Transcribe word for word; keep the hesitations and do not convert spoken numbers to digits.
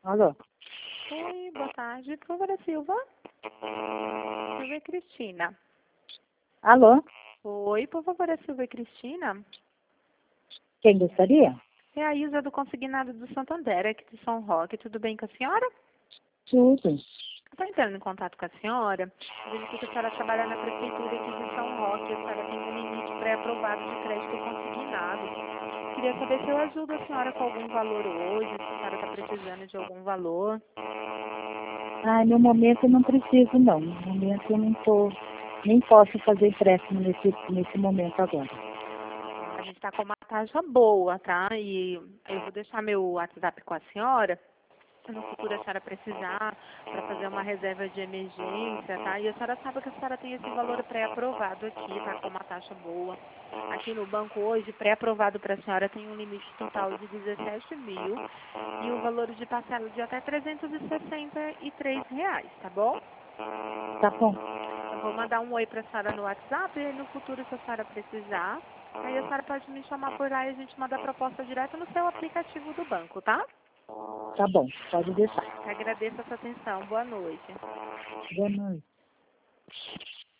Alô? Oi, boa tarde. Por favor, a Silva? Silva e Cristina. Alô? Oi, por favor, a Silva e Cristina? Quem gostaria? É a Isa do Consignado do Santander, aqui de São Roque. Tudo bem com a senhora? Tudo. Estou entrando em contato com a senhora. Vejo que a senhora trabalha na prefeitura aqui de São Roque. A senhora tem um limite pré-aprovado de crédito consignado. Queria saber se eu ajudo a senhora com algum valor hoje, se a senhora está precisando de algum valor. Ah, no momento eu não preciso não. No momento eu não tô, nem posso fazer empréstimo nesse, nesse momento agora. A gente está com uma taxa boa, tá? E eu vou deixar meu WhatsApp com a senhora. Se no futuro a senhora precisar para fazer uma reserva de emergência, tá? E a senhora sabe que a senhora tem esse valor pré-aprovado aqui, tá? Com uma taxa boa. Aqui no banco hoje, pré-aprovado para a senhora tem um limite total de dezessete mil e um valor de parcela de até trezentos e sessenta e três reais, tá bom? Tá bom. Eu vou mandar um oi para a senhora no WhatsApp e no futuro, se a senhora precisar, aí a senhora pode me chamar por lá e a gente manda a proposta direto no seu aplicativo do banco, tá? Tá bom, pode deixar. Agradeço a sua atenção. Boa noite. Boa noite.